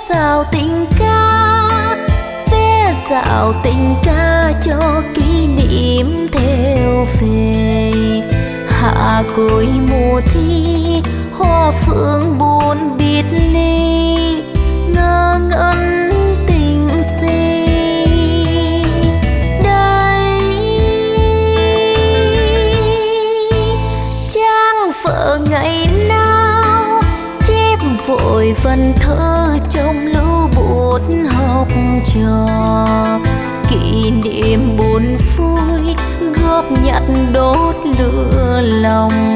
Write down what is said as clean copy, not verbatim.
xào tình ca, vé dạo tình ca cho kỷ niệm theo về. Hạ cuối mùa thi hoa phượng buồn biệt ly, ngơ ngẩn tình si. Đây trang vợ ngày nào chép vội vần thơ trong lưu bút học trò. Kỷ niệm buồn vui góp nhặt đốt lửa lòng,